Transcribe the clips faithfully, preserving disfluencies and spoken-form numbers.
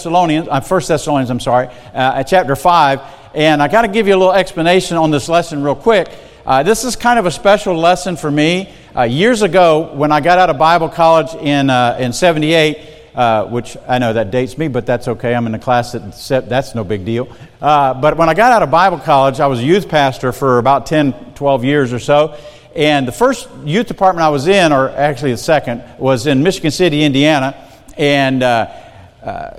Thessalonians, uh, First Thessalonians, I'm sorry, uh, at chapter five, and I got to give you a little explanation on this lesson real quick. Uh, this is kind of a special lesson for me. Uh, years ago, when I got out of Bible college in uh, in seventy-eight, uh, which I know that dates me, but that's okay. I'm in a class that that's no big deal. Uh, but when I got out of Bible college, I was a youth pastor for about ten, twelve years or so. And the first youth department I was in, or actually the second, was in Michigan City, Indiana. And uh, uh,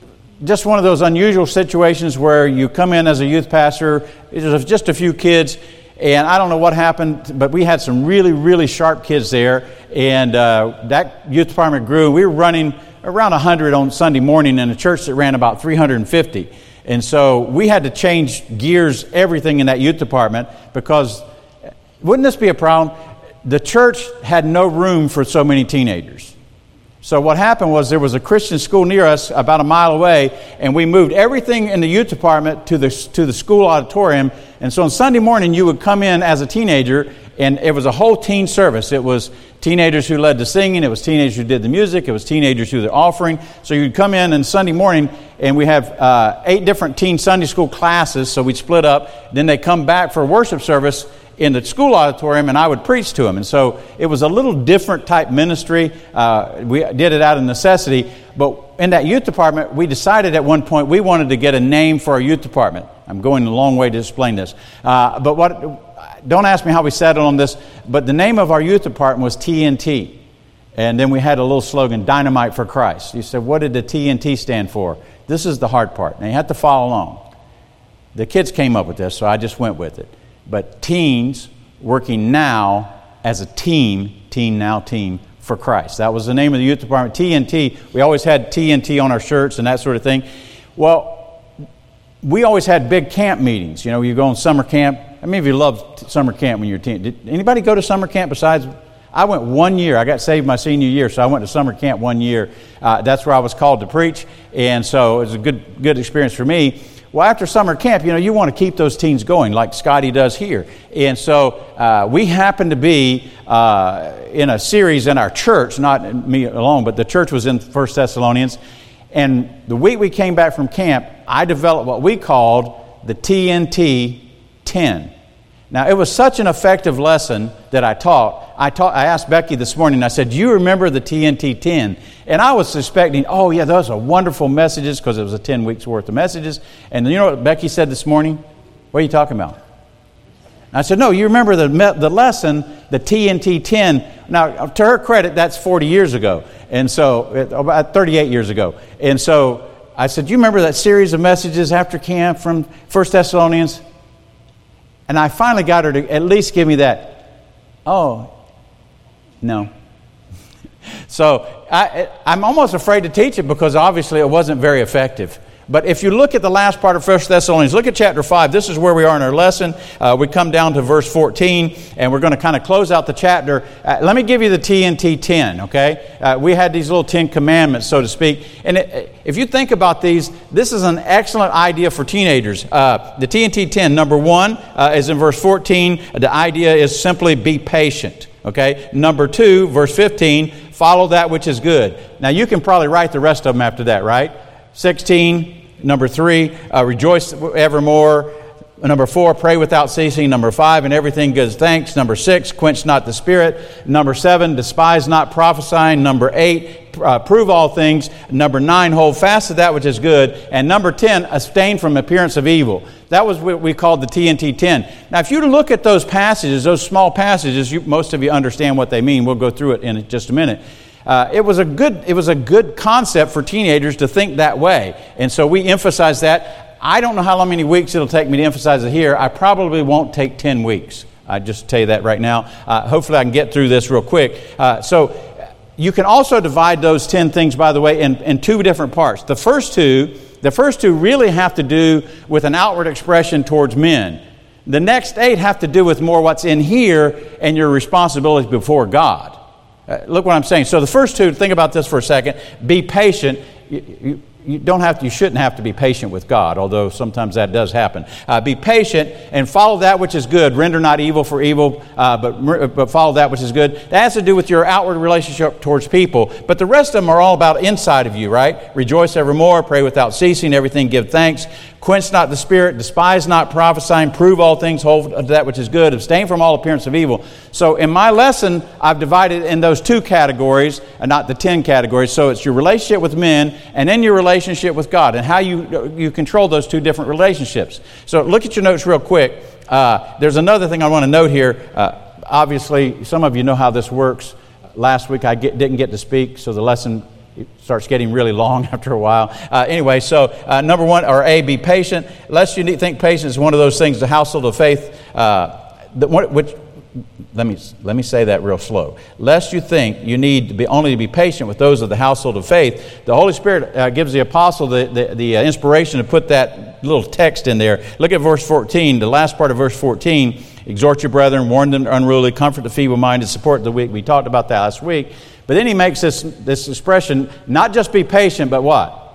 just one of those unusual situations where you come in as a youth pastor, there's just a few kids, and I don't know what happened, but we had some really, really sharp kids there, and uh, that youth department grew. We were running around one hundred on Sunday morning in a church that ran about three hundred fifty. And so we had to change gears, everything in that youth department, because wouldn't this be a problem? The church had no room for so many teenagers. So what happened was there was a Christian school near us about a mile away, and we moved everything in the youth department to the to the school auditorium. And so on Sunday morning, you would come in as a teenager, and it was a whole teen service. It was teenagers who led the singing. It was teenagers who did the music. It was teenagers who did the offering. So you'd come in on Sunday morning, and we have uh, eight different teen Sunday school classes, so we'd split up. Then they come back for a worship service in the school auditorium, and I would preach to them. And so it was a little different type ministry. Uh, we did it out of necessity. But in that youth department, we decided at one point we wanted to get a name for our youth department. I'm going a long way to explain this. Uh, but what? Don't ask me how we settled on this, but the name of our youth department was T N T. And then we had a little slogan, Dynamite for Christ. You said, what did the T N T stand for? This is the hard part. Now you have to follow along. The kids came up with this, so I just went with it. But teens working now as a team, Teen Now Team for Christ. That was the name of the youth department, T N T. We always had T N T on our shirts and that sort of thing. Well, we always had big camp meetings. You know, you go on summer camp. How many of you loved summer camp when you were a teen? Did anybody go to summer camp besides? I went one year. I got saved my senior year, so I went to summer camp one year. Uh, that's where I was called to preach, and so it was a good, good experience for me. Well, after summer camp, you know, you want to keep those teens going like Scotty does here. And so uh, we happened to be uh, in a series in our church, not me alone, but the church was in First Thessalonians. And the week we came back from camp, I developed what we called the T N T ten. Now, it was such an effective lesson that I taught. I taught. I asked Becky this morning, I said, do you remember the T N T ten? And I was suspecting, oh, yeah, those are wonderful messages, because it was a ten weeks worth of messages. And you know what Becky said this morning? What are you talking about? I said, no, you remember the the lesson, the T N T ten. Now, to her credit, that's forty years ago. And so, about thirty-eight years ago. And so I said, you remember that series of messages after camp from First Thessalonians? And I finally got her to at least give me that. Oh, no. So I, I'm almost afraid to teach it because obviously it wasn't very effective. But if you look at the last part of First Thessalonians, look at chapter five. This is where we are in our lesson. Uh, we come down to verse fourteen, and we're going to kind of close out the chapter. Uh, let me give you the T N T ten, okay? Uh, we had these little Ten Commandments, so to speak. And it, if you think about these, this is an excellent idea for teenagers. Uh, the T N T ten, number one, uh, is in verse fourteen. The idea is simply be patient, okay? Number two, verse fifteen, follow that which is good. Now, you can probably write the rest of them after that, right? sixteen, number three, uh, rejoice evermore. Number four, pray without ceasing. Number five, in everything give thanks. Number six, quench not the spirit. Number seven, despise not prophesying. Number eight, uh, prove all things. Number nine, hold fast to that which is good. And number ten, abstain from appearance of evil. That was what we called the T N T ten. Now, if you look at those passages, those small passages, you, most of you understand what they mean. We'll go through it in just a minute. Uh, it was a good it was a good concept for teenagers to think that way. And so we emphasize that. I don't know how many weeks it'll take me to emphasize it here. I probably won't take ten weeks. I just tell you that right now. Uh, hopefully I can get through this real quick. Uh, so you can also divide those ten things, by the way, in, in two different parts. The first two, the first two really have to do with an outward expression towards men. The next eight have to do with more what's in here and your responsibilities before God. Uh, look what I'm saying. So the first two, think about this for a second. Be patient. You, you, you don't have to, you shouldn't have to be patient with God, although sometimes that does happen. Uh, be patient and follow that which is good. Render not evil for evil, uh, but but follow that which is good. That has to do with your outward relationship towards people. But the rest of them are all about inside of you, right? Rejoice evermore, pray without ceasing, everything give thanks. Quench not the spirit, despise not prophesying, prove all things, hold to that which is good, abstain from all appearance of evil. So in my lesson, I've divided in those two categories, and not the ten categories. So it's your relationship with men, and then your relationship with God, and how you you control those two different relationships. So look at your notes real quick. Uh, there's another thing I want to note here. Uh, obviously, some of you know how this works. Last week I get, didn't get to speak, so the lesson starts getting really long after a while. Uh, anyway, so uh, number one, or A, be patient. Lest you think patience is one of those things, the household of faith, uh, the, which, let me let me say that real slow. Lest you think you need to be only to be patient with those of the household of faith, the Holy Spirit uh, gives the apostle the, the, the uh, inspiration to put that little text in there. Look at verse fourteen, the last part of verse fourteen. Exhort your brethren, warn them unruly, comfort the feeble-minded, support the weak. We talked about that last week. But then he makes this, this expression, not just be patient, but what?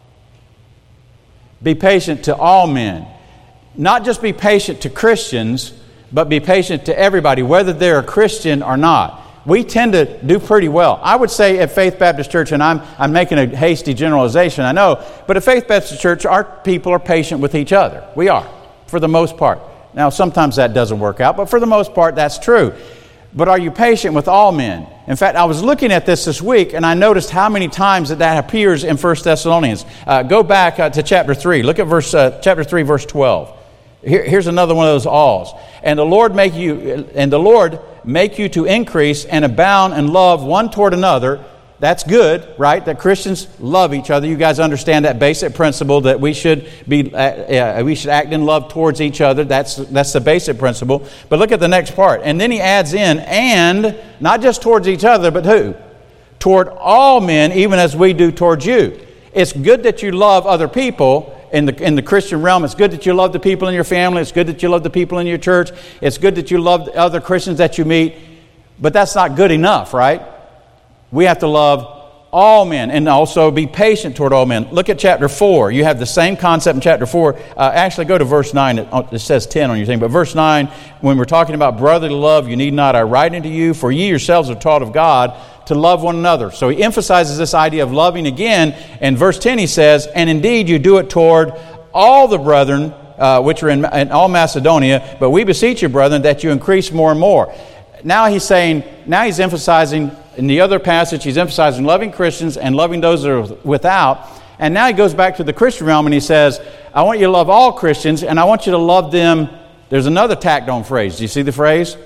Be patient to all men. Not just be patient to Christians, but be patient to everybody, whether they're a Christian or not. We tend to do pretty well. I would say at Faith Baptist Church, and I'm, I'm making a hasty generalization, I know, but at Faith Baptist Church, our people are patient with each other. We are, for the most part. Now, sometimes that doesn't work out, but for the most part, that's true. But are you patient with all men? In fact, I was looking at this this week, and I noticed how many times that, that appears in First Thessalonians. Uh, go back uh, to chapter three. Look at verse uh, chapter three, verse twelve. Here, here's another one of those alls. And the Lord make you, and the Lord make you to increase and abound in love one toward another. That's good, right? That Christians love each other. You guys understand that basic principle that we should be, uh, uh, we should act in love towards each other. That's that's the basic principle. But look at the next part, and then he adds in, and not just towards each other, but who? Toward all men, even as we do towards you. It's good that you love other people in the in the Christian realm. It's good that you love the people in your family. It's good that you love the people in your church. It's good that you love other Christians that you meet. But that's not good enough, right? We have to love all men and also be patient toward all men. Look at chapter four. You have the same concept in chapter four. Uh, actually, go to verse nine. It, it says ten on your thing. But verse nine, when we're talking about brotherly love, you need not I write unto you, for ye yourselves are taught of God to love one another. So he emphasizes this idea of loving again. In verse ten he says, and indeed you do it toward all the brethren uh, which are in, in all Macedonia, but we beseech you, brethren, that you increase more and more. Now he's saying, now he's emphasizing, in the other passage, he's emphasizing loving Christians and loving those that are without. And now he goes back to the Christian realm and he says, I want you to love all Christians and I want you to love them. There's another tacked on phrase. Do you see the phrase?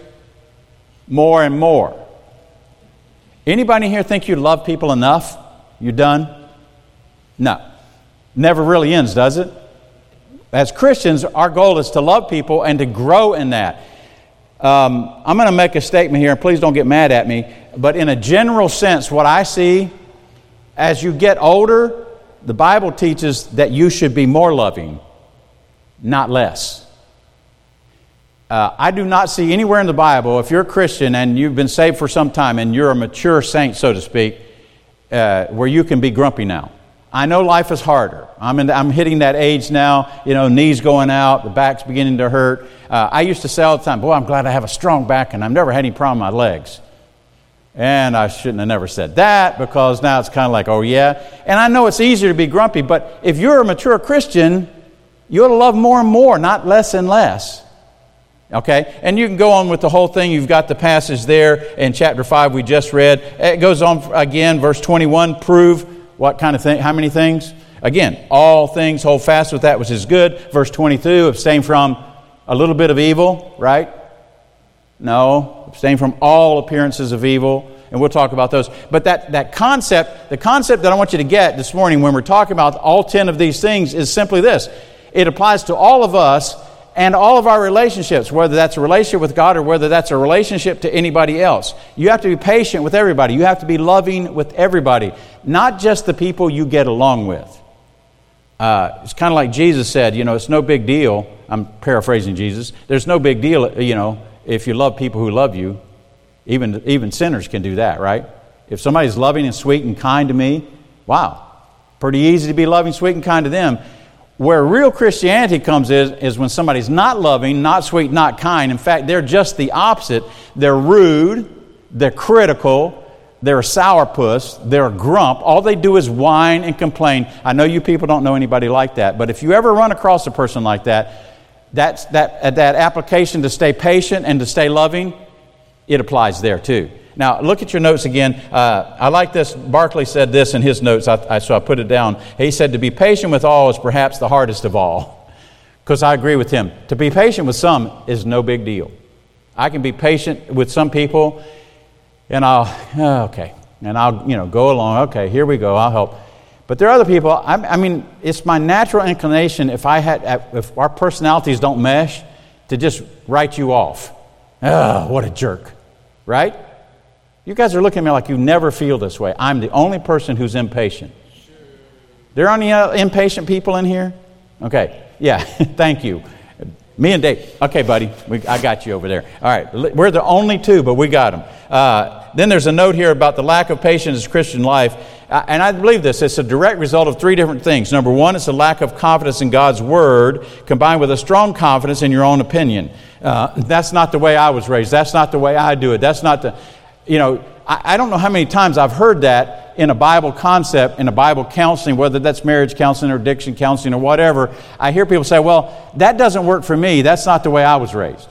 More and more. Anybody here think you love people enough? You done? No. Never really ends, does it? As Christians, our goal is to love people and to grow in that. Um, I'm going to make a statement here, and please don't get mad at me, but in a general sense, what I see, as you get older, the Bible teaches that you should be more loving, not less. Uh, I do not see anywhere in the Bible, if you're a Christian and you've been saved for some time and you're a mature saint, so to speak, uh, where you can be grumpy now. I know life is harder. I'm in, I'm hitting that age now, you know, knees going out, the back's beginning to hurt. Uh, I used to say all the time, boy, I'm glad I have a strong back and I've never had any problem with my legs. And I shouldn't have never said that, because now it's kind of like, oh yeah. And I know it's easier to be grumpy, but if you're a mature Christian, you ought to love more and more, not less and less. Okay? And you can go on with the whole thing. You've got the passage there in chapter five we just read. It goes on again, verse twenty-one, prove what kind of thing? How many things? Again, all things, hold fast with that which is good. Verse twenty-two, abstain from a little bit of evil, right? No, abstain from all appearances of evil. And we'll talk about those. But that, that concept, the concept that I want you to get this morning when we're talking about all ten of these things is simply this. It applies to all of us and all of our relationships, whether that's a relationship with God or whether that's a relationship to anybody else. You have to be patient with everybody. You have to be loving with everybody, not just the people you get along with. Uh, it's kind of like Jesus said, you know, it's no big deal. I'm paraphrasing Jesus. There's no big deal, you know, if you love people who love you. Even, even sinners can do that, right? If somebody's loving and sweet and kind to me, wow. Pretty easy to be loving, sweet, and kind to them. Where real Christianity comes is, is when somebody's not loving, not sweet, not kind. In fact, they're just the opposite. They're rude, they're critical, they're a sourpuss, they're a grump. All they do is whine and complain. I know you people don't know anybody like that, but if you ever run across a person like that, that's, that, that application to stay patient and to stay loving, it applies there too. Now, look at your notes again. Uh, I like this. Barclay said this in his notes, I, I, so I put it down. He said, to be patient with all is perhaps the hardest of all. Because I agree with him. To be patient with some is no big deal. I can be patient with some people, and I'll, oh, okay, and I'll, you know, go along. Okay, here we go, I'll help. But there are other people, I, I mean, it's my natural inclination, if I had, if our personalities don't mesh, to just write you off. Oh, what a jerk, right? You guys are looking at me like you never feel this way. I'm the only person who's impatient. There aren't any uh, impatient people in here? Okay, yeah, thank you. Me and Dave. Okay, buddy, we, I got you over there. All right, we're the only two, but we got them. Uh, then there's a note here about the lack of patience in Christian life. Uh, and I believe this. It's a direct result of three different things. Number one, it's a lack of confidence in God's Word combined with a strong confidence in your own opinion. Uh, that's not the way I was raised. That's not the way I do it. That's not the... You know, I, I don't know how many times I've heard that in a Bible concept, in a Bible counseling, whether that's marriage counseling or addiction counseling or whatever. I hear people say, well, that doesn't work for me. That's not the way I was raised.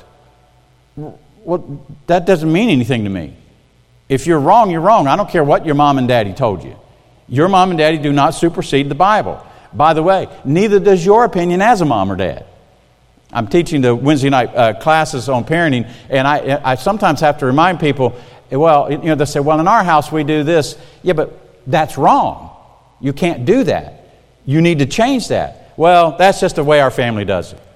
Well, that doesn't mean anything to me. If you're wrong, you're wrong. I don't care what your mom and daddy told you. Your mom and daddy do not supersede the Bible. By the way, neither does your opinion as a mom or dad. I'm teaching the Wednesday night uh, classes on parenting, and I, I sometimes have to remind people, well, you know, they say, well, in our house we do this. Yeah, but that's wrong. You can't do that. You need to change that. Well, that's just the way our family does it.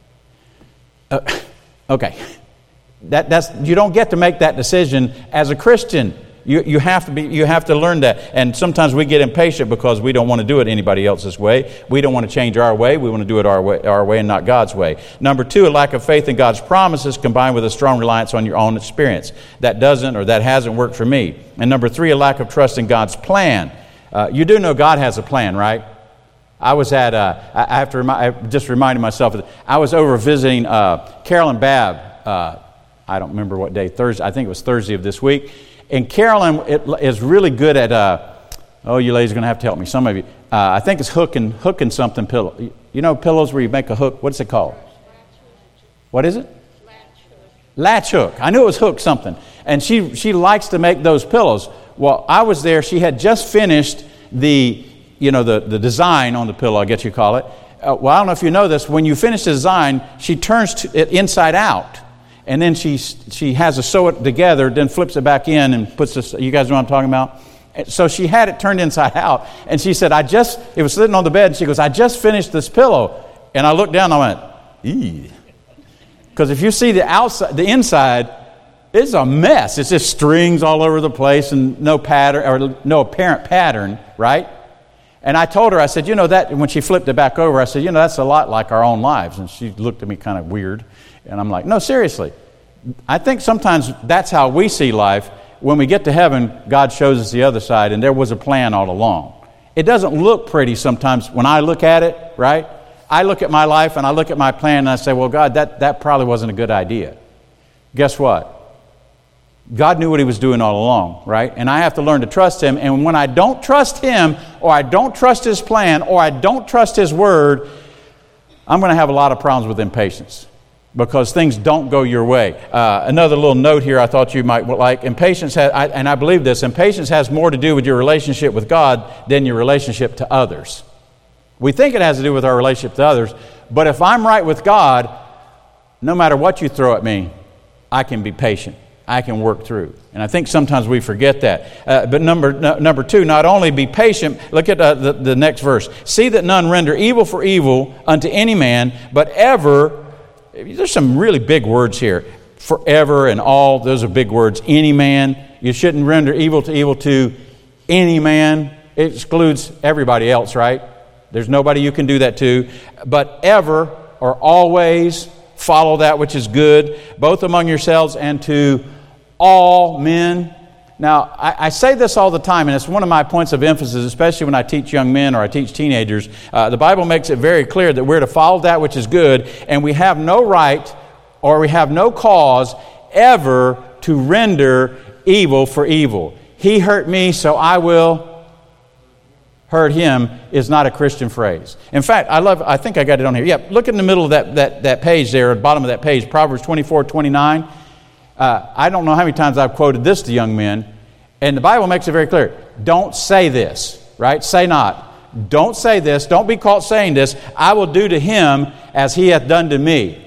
Uh, okay. That, that's, you don't get to make that decision as a Christian. You, you have to be, you have to learn that. And sometimes we get impatient because we don't want to do it anybody else's way. We don't want to change our way. We want to do it our way, our way and not God's way. Number two, a lack of faith in God's promises combined with a strong reliance on your own experience. That doesn't or that hasn't worked for me. And number three, a lack of trust in God's plan. Uh, you do know God has a plan, right? I was at, uh, I have to remind, I just reminded myself, of I was over visiting uh, Carolyn Babb, uh, I don't remember what day, Thursday, I think it was Thursday of this week. And Carolyn it, is really good at, uh, oh, you ladies are going to have to help me, some of you. Uh, I think it's hooking hooking something pillow. You know pillows where you make a hook? What's it called? What is it? Latch hook. Latch hook. I knew it was hook something. And she, she likes to make those pillows. Well, I was there. She had just finished the, you know, the, the design on the pillow, I guess you call it. Uh, well, I don't know if you know this. When you finish the design, she turns to it inside out. And then she she has to sew it together, then flips it back in and puts this, you guys know what I'm talking about? So she had it turned inside out. And she said, I just, it was sitting on the bed, and she goes, I just finished this pillow. And I looked down and I went, eee. Because if you see the outside, the inside, it's a mess. It's just strings all over the place and no pattern, or no apparent pattern, right? And I told her, I said, you know, that, when she flipped it back over, I said, you know, that's a lot like our own lives. And she looked at me kind of weird. And I'm like, no, seriously. I think sometimes that's how we see life. When we get to heaven, God shows us the other side, and there was a plan all along. It doesn't look pretty sometimes when I look at it, right? I look at my life and I look at my plan and I say, well, God, that, that probably wasn't a good idea. Guess what? God knew what He was doing all along, right? And I have to learn to trust Him. And when I don't trust Him, or I don't trust His plan, or I don't trust His Word, I'm going to have a lot of problems with impatience. Because things don't go your way. Uh, another little note here I thought you might like. Impatience has, I, and I believe this, impatience has more to do with your relationship with God than your relationship to others. We think it has to do with our relationship to others, but if I'm right with God, no matter what you throw at me, I can be patient. I can work through. And I think sometimes we forget that. Uh, but number no, number two, not only be patient, look at uh, the, the next verse. See that none render evil for evil unto any man, but ever... There's some really big words here. Forever and all, those are big words. Any man. You shouldn't render evil to evil to any man. It excludes everybody else, right? There's nobody you can do that to. But ever or always follow that which is good, both among yourselves and to all men. Now, I, I say this all the time, and it's one of my points of emphasis, especially when I teach young men or I teach teenagers. Uh, the Bible makes it very clear that we're to follow that which is good, and we have no right or we have no cause ever to render evil for evil. He hurt me, so I will hurt him is not a Christian phrase. In fact, I love, I think I got it on here. Yeah, look in the middle of that, that, that page there, at the bottom of that page, Proverbs twenty-four twenty-nine. Uh, I don't know how many times I've quoted this to young men, and the Bible makes it very clear. Don't say this, right? Say not. Don't say this. Don't be caught saying this. I will do to him as he hath done to me.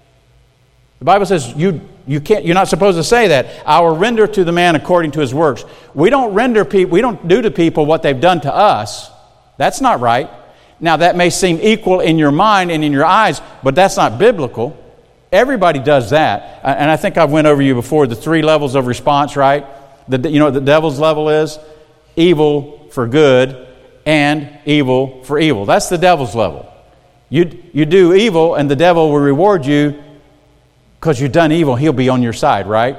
The Bible says you you can't. You're not supposed to say that. I will render to the man according to his works. We don't render people. We don't do to people what they've done to us. That's not right. Now that may seem equal in your mind and in your eyes, but that's not biblical. Everybody does that. And I think I've went over you before, the three levels of response, right? The, you know what the devil's level is? Evil for good and evil for evil. That's the devil's level. You, you do evil and the devil will reward you because you've done evil. He'll be on your side, right?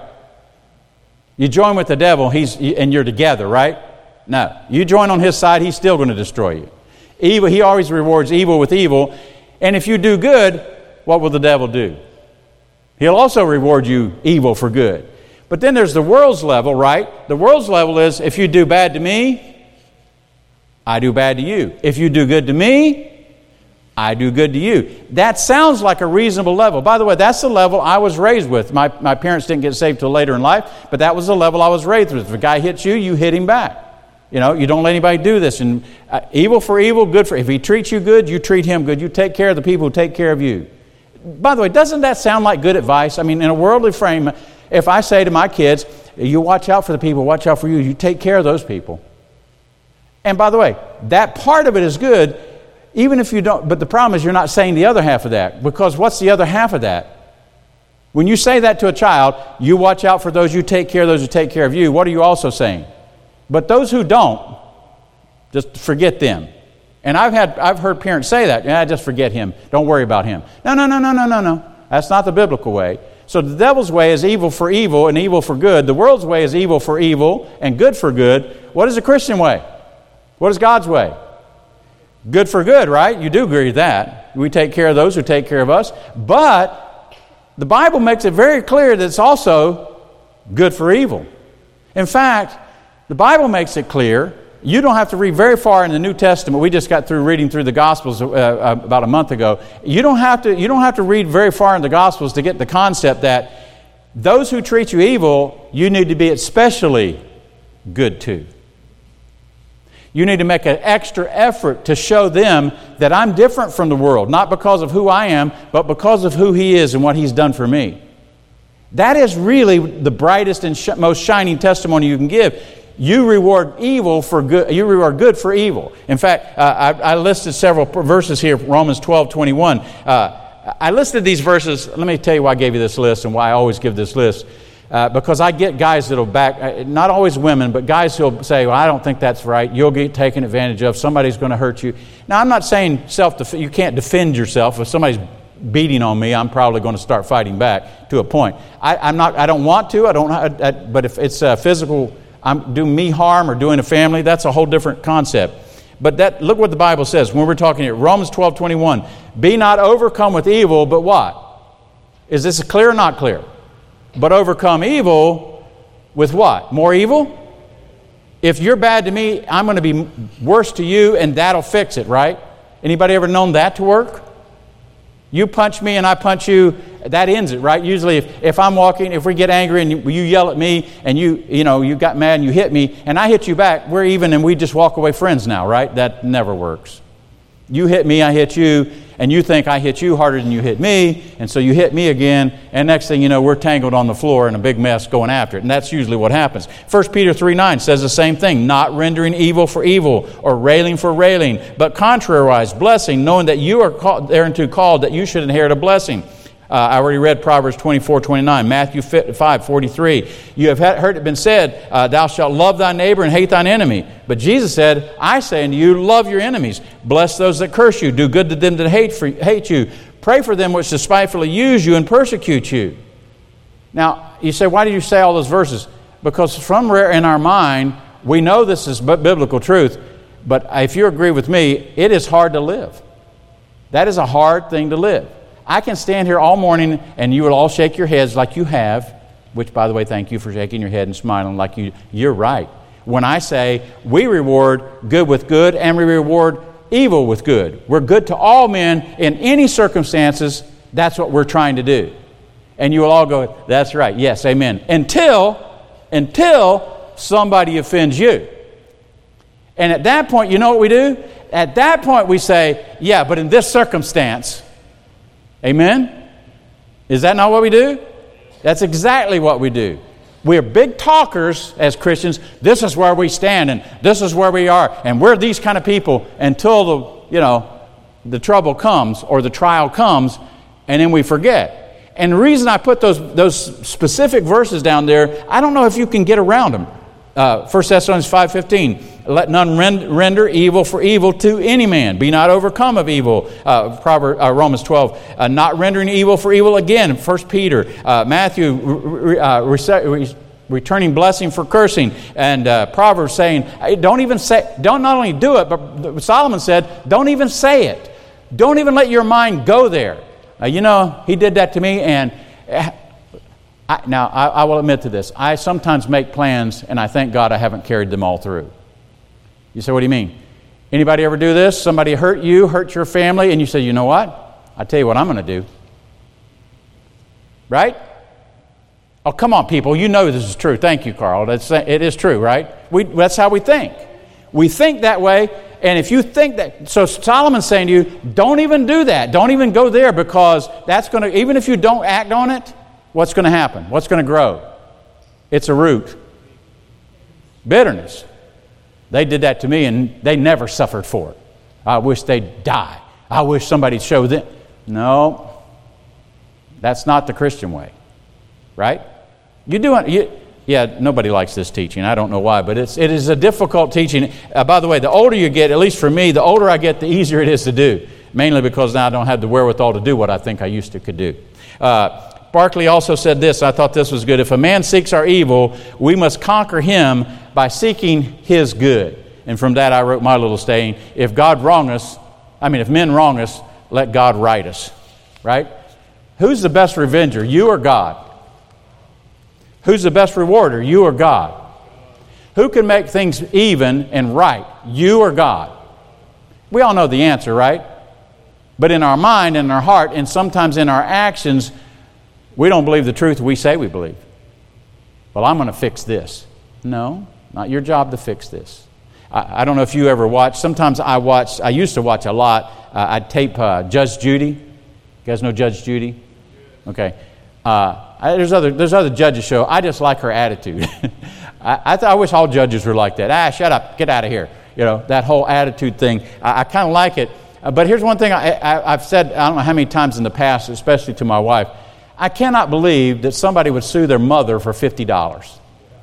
You join with the devil he's, and you're together, right? No. You join on his side, he's still going to destroy you. Evil, he always rewards evil with evil. And if you do good, what will the devil do? He'll also reward you evil for good. But then there's the world's level, right? The world's level is, if you do bad to me, I do bad to you. If you do good to me, I do good to you. That sounds like a reasonable level. By the way, that's the level I was raised with. My, my parents didn't get saved till later in life, but that was the level I was raised with. If a guy hits you, you hit him back. You know, you don't let anybody do this. And uh, evil for evil, good for... If he treats you good, you treat him good. You take care of the people who take care of you. By the way, doesn't that sound like good advice? I mean, in a worldly frame, if I say to my kids, you watch out for the people, watch out for you, you take care of those people. And by the way, that part of it is good, even if you don't, but the problem is you're not saying the other half of that, because what's the other half of that? When you say that to a child, you watch out for those, you take care of those who take care of you, what are you also saying? But those who don't, just forget them. And I've had I've heard parents say that. Yeah, just forget him. Don't worry about him. No, no, no, no, no, no, no. That's not the biblical way. So the devil's way is evil for evil and evil for good. The world's way is evil for evil and good for good. What is the Christian way? What is God's way? Good for good, right? You do agree with that. We take care of those who take care of us. But the Bible makes it very clear that it's also good for evil. In fact, the Bible makes it clear. You don't have to read very far in the New Testament. We just got through reading through the Gospels uh, uh, about a month ago. You don't have to. You don't have to read very far in the Gospels to get the concept that those who treat you evil, you need to be especially good to. You need to make an extra effort to show them that I'm different from the world, not because of who I am, but because of who He is and what He's done for me. That is really the brightest and sh- most shining testimony you can give. You reward evil for good. You reward good for evil. In fact, uh, I, I listed several verses here. Romans twelve twenty-one. Uh, I listed these verses. Let me tell you why I gave you this list and why I always give this list. Uh, because I get guys that'll back, uh, not always women, but guys who'll say, "Well, I don't think that's right. You'll get taken advantage of. Somebody's going to hurt you." Now, I'm not saying self. You can't defend yourself. If somebody's beating on me, I'm probably going to start fighting back to a point. I, I'm not. I don't want to. I don't. I, I, but if it's a physical. I'm doing me harm or doing a family, that's a whole different concept. But that look what the Bible says when we're talking here. Romans twelve twenty-one. Be not overcome with evil, but what? Is this clear or not clear? But overcome evil with what? More evil? If you're bad to me, I'm going to be worse to you, and that'll fix it, right? Anybody ever known that to work? You punch me and I punch you, that ends it, right? Usually if, if I'm walking, if we get angry and you, you yell at me and you, you know, you got mad and you hit me and I hit you back, we're even and we just walk away friends now, right? That never works. You hit me, I hit you, and you think I hit you harder than you hit me, and so you hit me again, and next thing you know, we're tangled on the floor in a big mess going after it. And that's usually what happens. First Peter three nine says the same thing, not rendering evil for evil, or railing for railing, but contrariwise, blessing, knowing that you are called, thereunto called, that you should inherit a blessing. Uh, I already read Proverbs twenty-four twenty-nine, Matthew five forty-three. You have heard it been said, uh, thou shalt love thy neighbor and hate thine enemy. But Jesus said, I say unto you, love your enemies. Bless those that curse you. Do good to them that hate, for, hate you. Pray for them which despitefully use you and persecute you. Now, you say, why did you say all those verses? Because from where in our mind, we know this is biblical truth, but if you agree with me, it is hard to live. That is a hard thing to live. I can stand here all morning and you will all shake your heads like you have, which, by the way, thank you for shaking your head and smiling like you, you're right. When I say we reward good with good and we reward evil with good. We're good to all men in any circumstances. That's what we're trying to do. And you will all go, that's right, yes, amen. Until, until somebody offends you. And at that point, you know what we do? At that point we say, yeah, but in this circumstance, amen? Is that not what we do? That's exactly what we do. We're big talkers as Christians. This is where we stand and this is where we are. And we're these kind of people until the, you know, the trouble comes or the trial comes, and then we forget. And the reason I put those those specific verses down there, I don't know if you can get around them. Uh, First Thessalonians five fifteen, let none render evil for evil to any man. Be not overcome of evil. Uh, Proverbs, uh, Romans twelve, uh, not rendering evil for evil again. First Peter, uh, Matthew, re, uh, re, returning blessing for cursing, and uh, Proverbs saying, hey, don't even say, don't not only do it, but Solomon said, don't even say it. Don't even let your mind go there. Uh, you know, he did that to me, and uh, I, now I, I will admit to this. I sometimes make plans, and I thank God I haven't carried them all through. You say, what do you mean? Anybody ever do this? Somebody hurt you, hurt your family, and you say, you know what? I'll tell you what I'm going to do. Right? Oh, come on, people. You know this is true. Thank you, Carl. That's, it is true, right? We, that's how we think. We think that way, and if you think that... So Solomon's saying to you, don't even do that. Don't even go there, because that's going to... Even if you don't act on it, what's going to happen? What's going to grow? It's a root. Bitterness. They did that to me, and they never suffered for it. I wish they'd die. I wish somebody'd show them. No, that's not the Christian way, right? You do it. You, yeah, nobody likes this teaching. I don't know why, but it's it is a difficult teaching. Uh, by the way, the older you get, at least for me, the older I get, the easier it is to do. Mainly because now I don't have the wherewithal to do what I think I used to could do. Uh, Barclay also said this. I thought this was good. If a man seeks our evil, we must conquer him by seeking his good. And from that I wrote my little saying, if God wrong us, I mean, if men wrong us, let God right us. Right? Who's the best revenger, you or God? Who's the best rewarder, you or God? Who can make things even and right, you or God? We all know the answer, right? But in our mind, in our heart, and sometimes in our actions, we don't believe the truth we say we believe. Well, I'm going to fix this. No, not your job to fix this. I, I don't know if you ever watch. Sometimes I watch, I used to watch a lot. Uh, I'd tape uh, Judge Judy. You guys know Judge Judy? Okay. Uh, I, there's other there's other judges show. I just like her attitude. I, I, th- I wish all judges were like that. Ah, shut up. Get out of here. You know, that whole attitude thing. I, I kind of like it. Uh, but here's one thing I, I, I've said, I don't know how many times in the past, especially to my wife. I cannot believe that somebody would sue their mother for fifty dollars.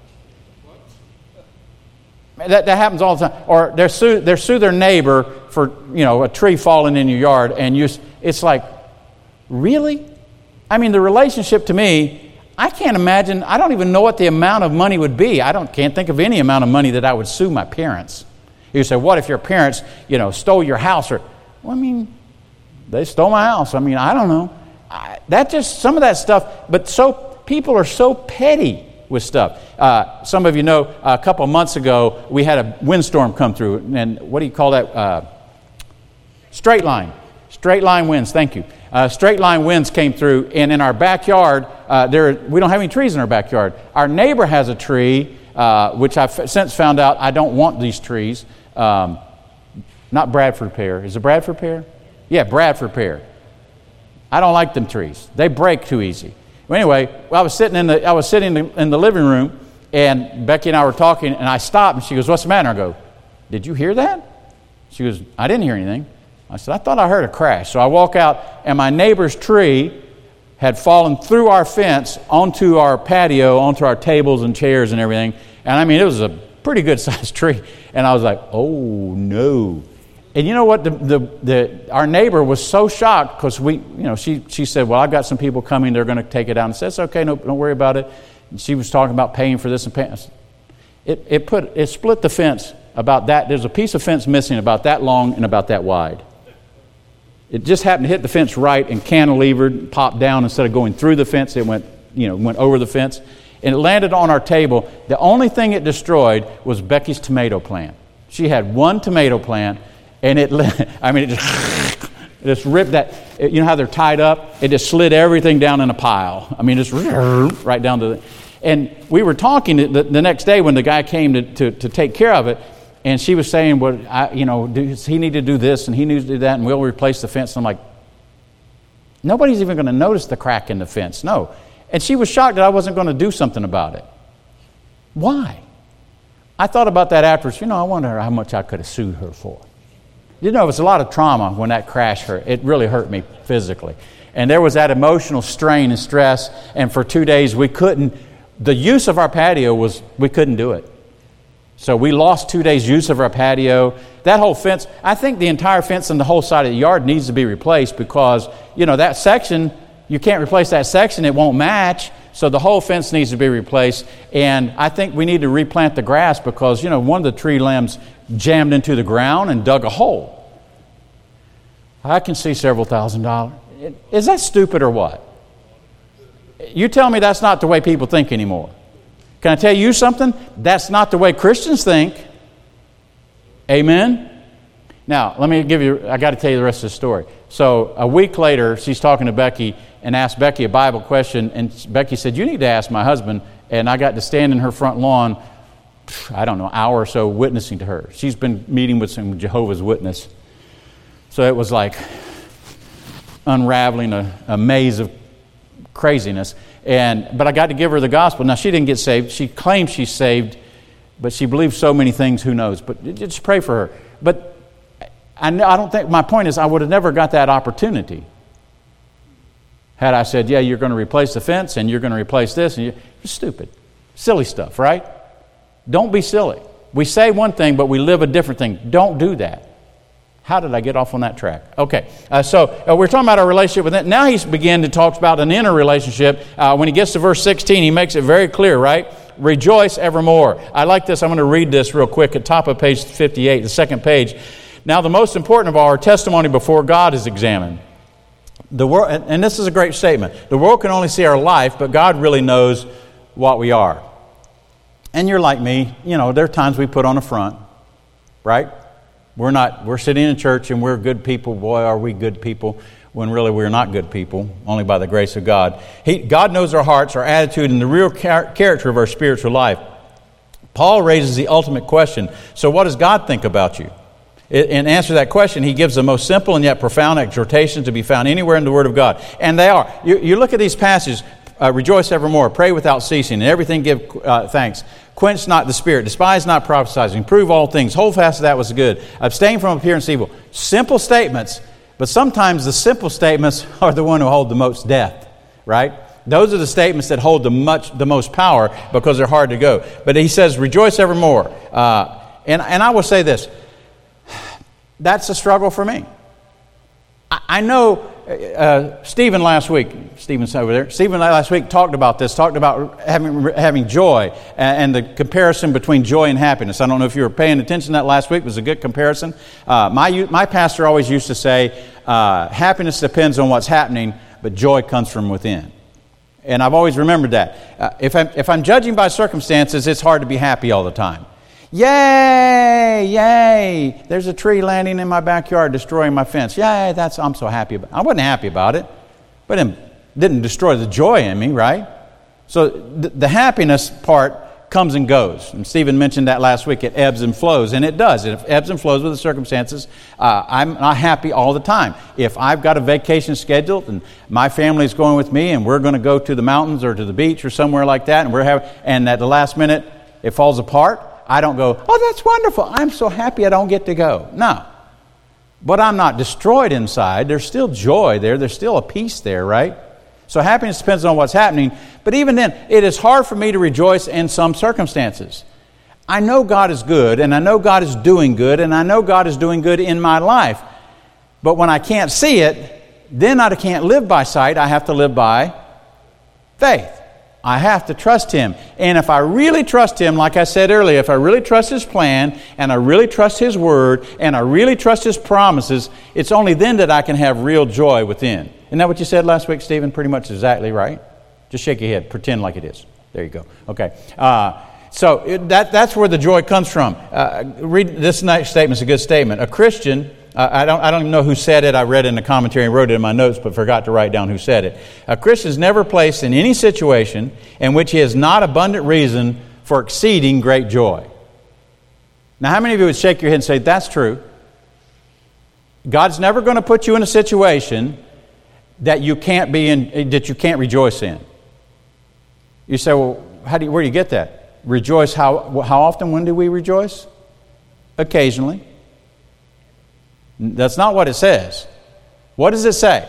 That, that happens all the time. Or they sue, they sue their neighbor for, you know, a tree falling in your yard. And you, it's like, really? I mean, the relationship to me, I can't imagine, I don't even know what the amount of money would be. I don't can't think of any amount of money that I would sue my parents. You say, what if your parents, you know, stole your house? Or, well, I mean, they stole my house. I mean, I don't know. I, that just, some of that stuff, but so, people are so petty with stuff. Uh, some of you know, a couple of months ago, we had a windstorm come through, and what do you call that? Uh, straight line. Straight line winds, thank you. Uh, straight line winds came through, and in our backyard, uh, there we don't have any trees in our backyard. Our neighbor has a tree, uh, which I've since found out I don't want these trees. Um, not Bradford pear. Is it Bradford pear? Yeah, Bradford pear. I don't like them trees. They break too easy. Well, anyway, I was sitting in the I was sitting in the, in the living room, and Becky and I were talking, and I stopped, and she goes, "What's the matter?" I go, "Did you hear that?" She goes, "I didn't hear anything." I said, "I thought I heard a crash." So I walk out, and my neighbor's tree had fallen through our fence onto our patio, onto our tables and chairs and everything. And I mean, it was a pretty good sized tree. And I was like, "Oh no!" And you know what? The the, the our neighbor was so shocked because we, you know, she she said, "Well, I've got some people coming. They're going to take it down." I said, "It's okay. No, don't worry about it." And she was talking about paying for this and paying. It, it, put, it split the fence about that. There's a piece of fence missing about that long and about that wide. It just happened to hit the fence right and cantilevered, popped down instead of going through the fence. It went, you know, went over the fence. And it landed on our table. The only thing it destroyed was Becky's tomato plant. She had one tomato plant, and it, I mean, it just, it just ripped that. You know how they're tied up? It just slid everything down in a pile. I mean, just right down to the. And we were talking the, the next day when the guy came to, to, to take care of it, and she was saying, well, I, you know, does he need to do this, and he needs to do that, and we'll replace the fence. And I'm like, nobody's even going to notice the crack in the fence. No. And she was shocked that I wasn't going to do something about it. Why? I thought about that afterwards. You know, I wonder how much I could have sued her for. You know, it was a lot of trauma when that crash hurt. It really hurt me physically. And there was that emotional strain and stress, and for two days we couldn't, the use of our patio was, we couldn't do it. So we lost two days' use of our patio. That whole fence, I think the entire fence and the whole side of the yard needs to be replaced because, you know, that section, you can't replace that section, it won't match. So the whole fence needs to be replaced. And I think we need to replant the grass because, you know, one of the tree limbs jammed into the ground and dug a hole. I can see several thousand dollars. Is that stupid or what? You tell me that's not the way people think anymore. Can I tell you something? That's not the way Christians think. Amen? Now, let me give you, I got to tell you the rest of the story. So a week later, she's talking to Becky and asked Becky a Bible question. And Becky said, you need to ask my husband. And I got to stand in her front lawn, I don't know, an hour or so witnessing to her. She's been meeting with some Jehovah's Witness. So it was like unraveling a, a maze of craziness. And but I got to give her the gospel. Now, she didn't get saved. She claims she's saved, but she believes so many things, who knows. But just pray for her. But I, I don't think, my point is, I would have never got that opportunity had I said, yeah, you're going to replace the fence and you're going to replace this. And you're, you're stupid. Silly stuff, right? Don't be silly. We say one thing, but we live a different thing. Don't do that. How did I get off on that track? Okay, uh, so uh, we're talking about our relationship with it. Now he's beginning to talk about an inner relationship. Uh, when he gets to verse sixteen, he makes it very clear, right? Rejoice evermore. I like this. I'm going to read this real quick at top of page fifty-eight, the second page. Now the most important of all, our testimony before God is examined. The world, and this is a great statement. The world can only see our life, but God really knows what we are. And you're like me. You know, there are times we put on a front, right? We're not, we're sitting in church and we're good people. Boy, are we good people, when really we're not good people, only by the grace of God. He, God knows our hearts, our attitude, and the real char- character of our spiritual life. Paul raises the ultimate question. So what does God think about you? In answer to that question, he gives the most simple and yet profound exhortations to be found anywhere in the Word of God. And they are. You, you look at these passages, uh, rejoice evermore, pray without ceasing, and everything give uh, thanks. Quench not the spirit, despise not prophesying, prove all things, hold fast to that was good, abstain from appearance evil. Simple statements, but sometimes the simple statements are the one who hold the most depth, right? Those are the statements that hold the much the most power because they're hard to go. But he says, rejoice evermore. Uh, and, and I will say this, that's a struggle for me. I, I know uh, Stephen last week, Stephen's over there, Stephen last week talked about this, talked about having having joy and, and the comparison between joy and happiness. I don't know if you were paying attention to that last week. It was a good comparison. Uh, my, my pastor always used to say, uh, happiness depends on what's happening, but joy comes from within. And I've always remembered that. Uh, if I'm, if I'm judging by circumstances, it's hard to be happy all the time. Yay, yay, there's a tree landing in my backyard destroying my fence. Yay, that's, I'm so happy about it. I wasn't happy about it, but it didn't destroy the joy in me, right? So the, the happiness part comes and goes. And Stephen mentioned that last week. It ebbs and flows, and it does. It ebbs and flows with the circumstances. Uh, I'm not happy all the time. If I've got a vacation scheduled and my family's going with me and we're going to go to the mountains or to the beach or somewhere like that, and we're having, and at the last minute it falls apart, I don't go, oh, that's wonderful. I'm so happy I don't get to go. No. But I'm not destroyed inside. There's still joy there. There's still a peace there, right? So happiness depends on what's happening. But even then, it is hard for me to rejoice in some circumstances. I know God is good, and I know God is doing good, and I know God is doing good in my life. But when I can't see it, then I can't live by sight. I have to live by faith. I have to trust Him. And if I really trust Him, like I said earlier, if I really trust His plan, and I really trust His Word, and I really trust His promises, it's only then that I can have real joy within. Isn't that what you said last week, Stephen? Pretty much exactly right. Just shake your head. Pretend like it is. There you go. Okay. Uh, so it, that that's where the joy comes from. Uh, read this next statement. It's a good statement. A Christian... Uh, I don't I don't even know who said it. I read it in the commentary and wrote it in my notes, but forgot to write down who said it. A Christian is never placed in any situation in which he has not abundant reason for exceeding great joy. Now, how many of you would shake your head and say, that's true? God's never going to put you in a situation that you can't be in, that you can't rejoice in. You say, well, how do you, where do you get that? Rejoice, how, how often, when do we rejoice? Occasionally. That's not what it says. What does it say?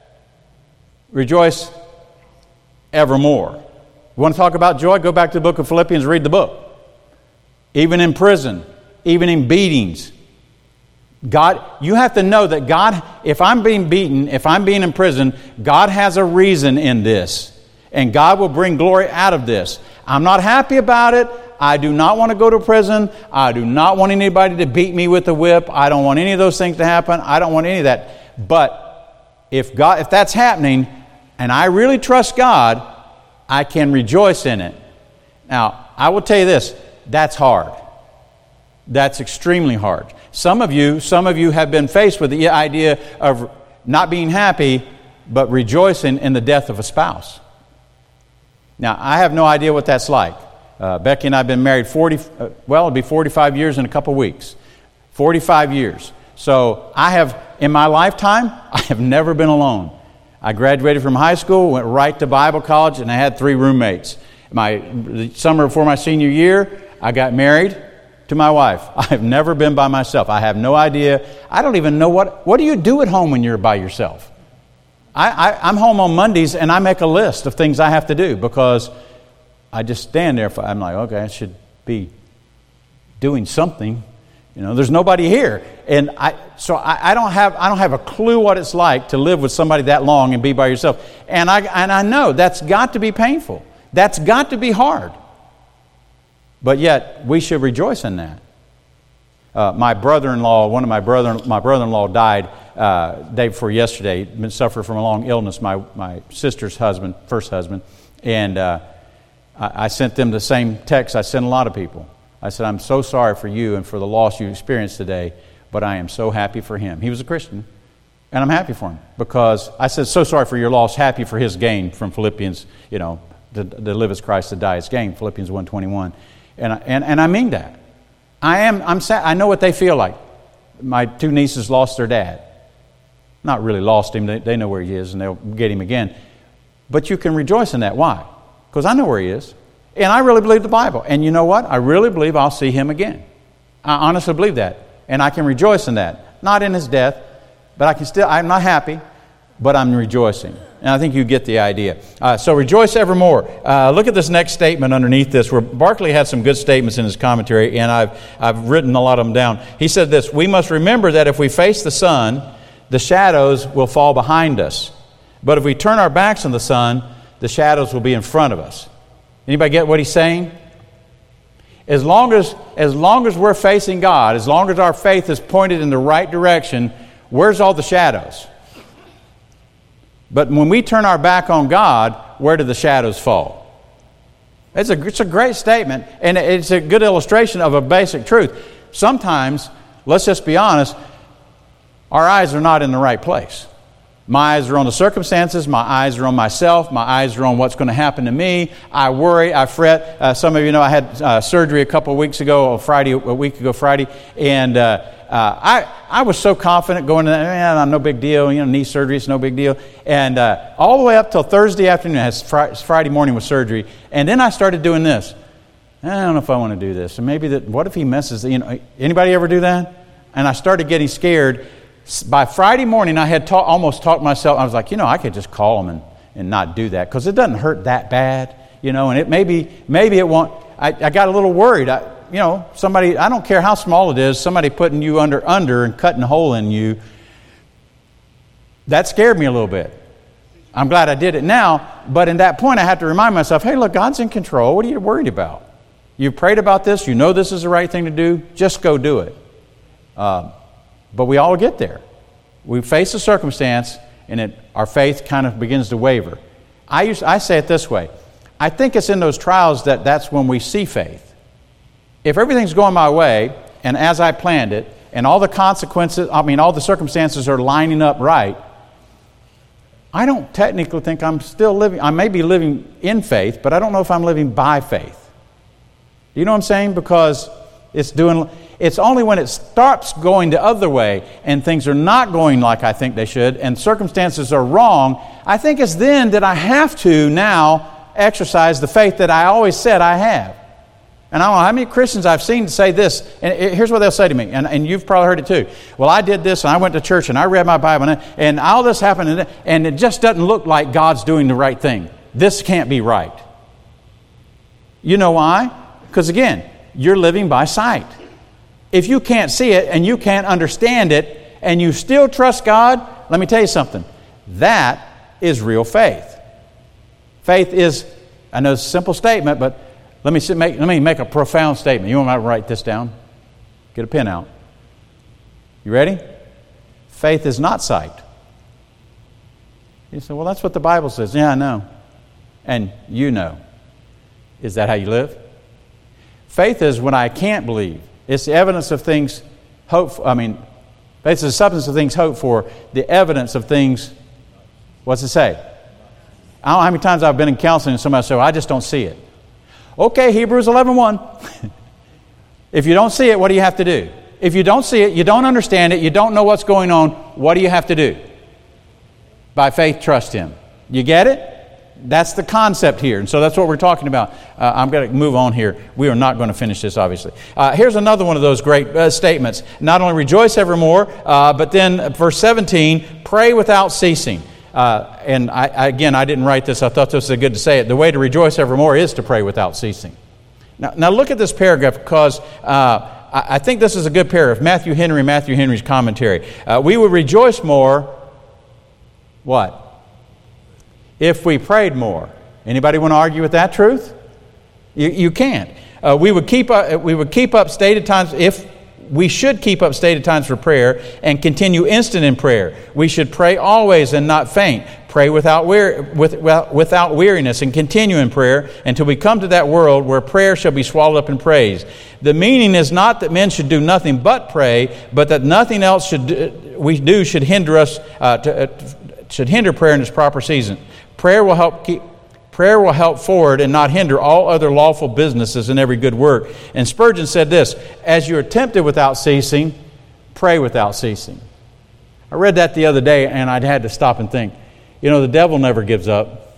Rejoice evermore. You want to talk about joy? Go back to the book of Philippians, read the book. Even in prison, even in beatings, God, you have to know that God, if I'm being beaten, if I'm being in prison, God has a reason in this. And God will bring glory out of this. I'm not happy about it. I do not want to go to prison. I do not want anybody to beat me with a whip. I don't want any of those things to happen. I don't want any of that. But if God, if that's happening, and I really trust God, I can rejoice in it. Now, I will tell you this, that's hard. That's extremely hard. Some of you, some of you have been faced with the idea of not being happy, but rejoicing in the death of a spouse. Now, I have no idea what that's like. Uh, Becky and I have been married forty, uh, well, it'll be forty-five years in a couple weeks. forty-five years. So I have, in my lifetime, I have never been alone. I graduated from high school, went right to Bible college, and I had three roommates. My the summer before my senior year, I got married to my wife. I have never been by myself. I have no idea. I don't even know what, what do you do at home when you're by yourself? I, I, I'm home on Mondays, and I make a list of things I have to do because I just stand there. For, I'm like, okay, I should be doing something. You know, there's nobody here, and I so I, I don't have I don't have a clue what it's like to live with somebody that long and be by yourself. And I and I know that's got to be painful. That's got to be hard. But yet we should rejoice in that. Uh, my brother-in-law, one of my brother my brother-in-law died uh, day before yesterday. Been suffering from a long illness. My my sister's husband, first husband, and. Uh, I sent them the same text I sent a lot of people. I said, I'm so sorry for you and for the loss you experienced today, but I am so happy for him. He was a Christian, and I'm happy for him because I said, so sorry for your loss, happy for his gain from Philippians, you know, to, to live as Christ, to die as gain, Philippians one twenty-one. And I, and, and I mean that. I am, I'm sad. I know what they feel like. My two nieces lost their dad. Not really lost him. They, they know where he is, and they'll get him again. But you can rejoice in that. Why? Because I know where he is. And I really believe the Bible. And you know what? I really believe I'll see him again. I honestly believe that. And I can rejoice in that. Not in his death, but I can still, I'm not happy, but I'm rejoicing. And I think you get the idea. Uh, so rejoice evermore. Uh, look at this next statement underneath this, where Barclay had some good statements in his commentary, and I've, I've written a lot of them down. He said this, we must remember that if we face the sun, the shadows will fall behind us. But if we turn our backs on the sun, the shadows will be in front of us. Anybody get what he's saying? As long as, as long as we're facing God, as long as our faith is pointed in the right direction, where's all the shadows? But when we turn our back on God, where do the shadows fall? It's a, it's a great statement, and it's a good illustration of a basic truth. Sometimes, let's just be honest, our eyes are not in the right place. My eyes are on the circumstances. My eyes are on myself. My eyes are on what's going to happen to me. I worry. I fret. Uh, some of you know I had uh, surgery a couple of weeks ago, or Friday, a week ago Friday, and uh, uh, I I was so confident going to that. Man, no big deal. You know, knee surgery, it's no big deal. And uh, all the way up till Thursday afternoon, I had Friday morning with surgery, and then I started doing this. I don't know if I want to do this. And maybe that. What if he messes? You know, anybody ever do that? And I started getting scared. By Friday morning, I had ta- almost talked myself. I was like, you know, I could just call him and, and not do that because it doesn't hurt that bad, you know. And it maybe maybe it won't. I, I got a little worried. I, you know, somebody. I don't care how small it is. Somebody putting you under under and cutting a hole in you. That scared me a little bit. I'm glad I did it now, but in that point I have to remind myself, hey, look, God's in control. What are you worried about? You prayed about this. You know this is the right thing to do. Just go do it. Uh, but we all get there. We face a circumstance, and it, our faith kind of begins to waver. I, use, I say it this way. I think it's in those trials that that's when we see faith. If everything's going my way, and as I planned it, and all the consequences, I mean, all the circumstances are lining up right, I don't technically think I'm still living. I may be living in faith, but I don't know if I'm living by faith. You know what I'm saying? Because it's doing. It's only when it starts going the other way and things are not going like I think they should and circumstances are wrong, I think it's then that I have to now exercise the faith that I always said I have. And I don't know how many Christians I've seen say this, and here's what they'll say to me, and, and you've probably heard it too. Well, I did this, and I went to church, and I read my Bible, and, and all this happened, and, and it just doesn't look like God's doing the right thing. This can't be right. You know why? Because again, you're living by sight. If you can't see it, and you can't understand it, and you still trust God, let me tell you something. That is real faith. Faith is, I know it's a simple statement, but Let me make, let me make a profound statement. You want me to write this down? Get a pen out. You ready? Faith is not sight. You say, well, that's what the Bible says. Yeah, I know. And you know. Is that how you live? Faith is when I can't believe. It's the evidence of things hoped for. I mean, faith is the substance of things hoped for, the evidence of things, what's it say? I don't know how many times I've been in counseling and somebody said, well, I just don't see it. Okay, Hebrews eleven one. If you don't see it, what do you have to do? If you don't see it, you don't understand it, you don't know what's going on, what do you have to do? By faith, trust Him. You get it? That's the concept here. And so that's what we're talking about. Uh, I'm going to move on here. We are not going to finish this, obviously. Uh, here's another one of those great uh, statements. Not only rejoice evermore, uh, but then verse seventeen, pray without ceasing. Uh, and I, I, again, I didn't write this. I thought this was good to say it. The way to rejoice evermore is to pray without ceasing. Now, now look at this paragraph because uh, I, I think this is a good paragraph. Matthew Henry, Matthew Henry's commentary. Uh, we would rejoice more, what? If we prayed more. Anybody want to argue with that truth? You, you can't. Uh, we would keep up, we would keep up stated times if we should keep up stated times for prayer and continue instant in prayer. We should pray always and not faint. Pray without wear, with, without weariness and continue in prayer until we come to that world where prayer shall be swallowed up in praise. The meaning is not that men should do nothing but pray, but that nothing else should do, we do should hinder us uh, to, uh, should hinder prayer in its proper season. Prayer will help keep. Prayer will help forward and not hinder all other lawful businesses and every good work. And Spurgeon said this, as you are tempted without ceasing, pray without ceasing. I read that the other day and I had to stop and think, you know, the devil never gives up.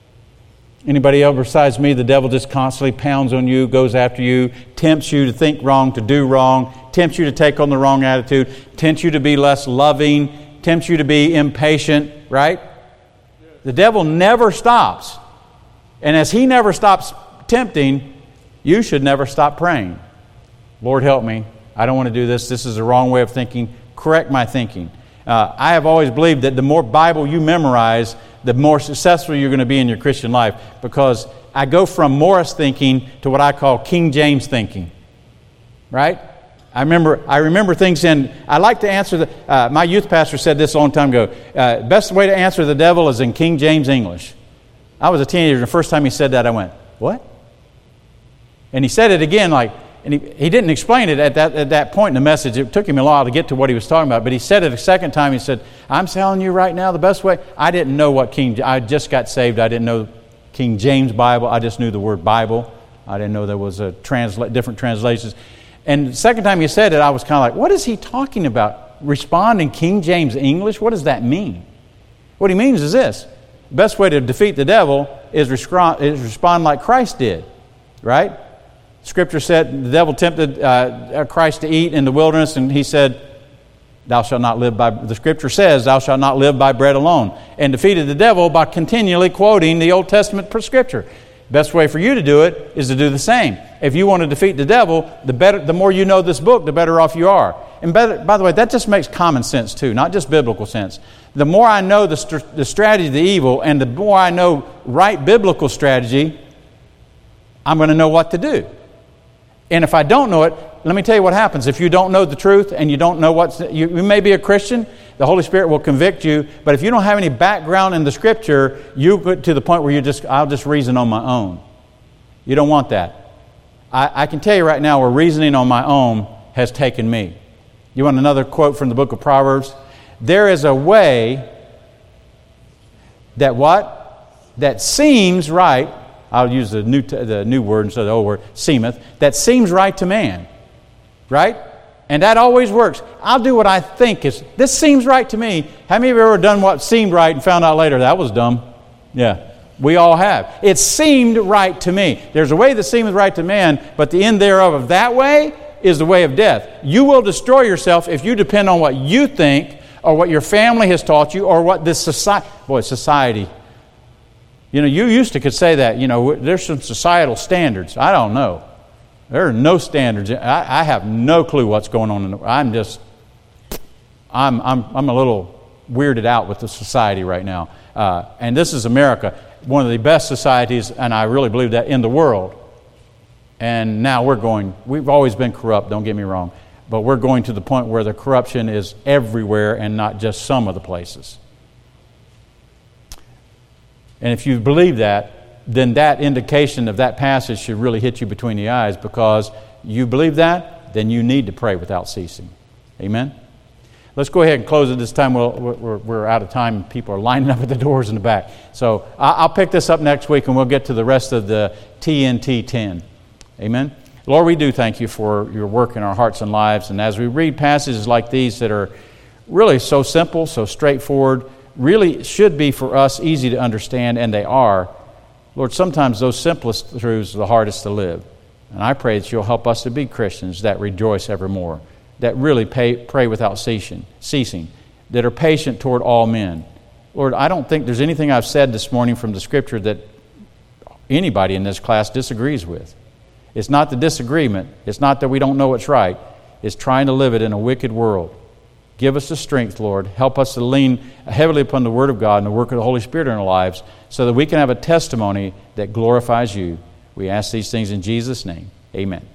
Anybody else besides me, the devil just constantly pounds on you, goes after you, tempts you to think wrong, to do wrong, tempts you to take on the wrong attitude, tempts you to be less loving, tempts you to be impatient, right? The devil never stops. And as he never stops tempting, you should never stop praying. Lord, help me. I don't want to do this. This is the wrong way of thinking. Correct my thinking. Uh, I have always believed that the more Bible you memorize, the more successful you're going to be in your Christian life, because I go from Morris thinking to what I call King James thinking. Right? I remember I remember things in, I like to answer, the, uh, my youth pastor said this a long time ago, uh, best way to answer the devil is in King James English. I was a teenager, and the first time he said that, I went, what? And he said it again, like, and he, he didn't explain it at that at that point in the message. It took him a while to get to what he was talking about, but he said it a second time. He said, I'm telling you right now the best way. I didn't know what King, I just got saved. I didn't know King James Bible. I just knew the word Bible. I didn't know there was a transla- different translations. And the second time he said it, I was kind of like, what is he talking about? Respond in King James English? What does that mean? What he means is this. The best way to defeat the devil is respond, is respond like Christ did, right? Scripture said the devil tempted uh, Christ to eat in the wilderness, and he said, thou shalt not live by, the Scripture says, thou shalt not live by bread alone, and defeated the devil by continually quoting the Old Testament Scripture. Best way for you to do it is to do the same. If you want to defeat the devil, the better, the more you know this book, the better off you are. and by, by the way, that just makes common sense too, not just biblical sense. The more I know the, st- the strategy of the evil, and the more I know right biblical strategy, I'm going to know what to do. And if I don't know it, let me tell you what happens. If you don't know the truth and you don't know what's... You, you may be a Christian, the Holy Spirit will convict you, but if you don't have any background in the Scripture, you get to the point where you just, I'll just reason on my own. You don't want that. I, I can tell you right now where reasoning on my own has taken me. You want another quote from the book of Proverbs? There is a way that what? That seems right. I'll use the new the new word instead of the old word, seemeth. That seems right to man. Right? And that always works. I'll do what I think is, this seems right to me. How many of you have ever done what seemed right and found out later that was dumb? Yeah. We all have. It seemed right to me. There's a way that seems right to man, but the end thereof of that way is the way of death. You will destroy yourself if you depend on what you think or what your family has taught you or what this society... Boy, society. You know, you used to could say that. You know, there's some societal standards. I don't know. There are no standards. I, I have no clue what's going on. In the, I'm just... I'm, I'm, I'm a little weirded out with the society right now. Uh, and this is America. One of the best societies, and I really believe that, in the world. And now we're going, we've always been corrupt, don't get me wrong, but we're going to the point where the corruption is everywhere and not just some of the places. And if you believe that, then that indication of that passage should really hit you between the eyes, because you believe that, then you need to pray without ceasing. Amen? Let's go ahead and close it this time. We'll, we're, we're out of time. People are lining up at the doors in the back. So I'll pick this up next week, and we'll get to the rest of the T N T ten. Amen? Lord, we do thank you for your work in our hearts and lives. And as we read passages like these that are really so simple, so straightforward, really should be for us easy to understand, and they are, Lord, sometimes those simplest truths are the hardest to live. And I pray that you'll help us to be Christians that rejoice evermore, that really pay, pray without ceasing, ceasing, that are patient toward all men. Lord, I don't think there's anything I've said this morning from the Scripture that anybody in this class disagrees with. It's not the disagreement. It's not that we don't know what's right. It's trying to live it in a wicked world. Give us the strength, Lord. Help us to lean heavily upon the Word of God and the work of the Holy Spirit in our lives so that we can have a testimony that glorifies you. We ask these things in Jesus' name. Amen.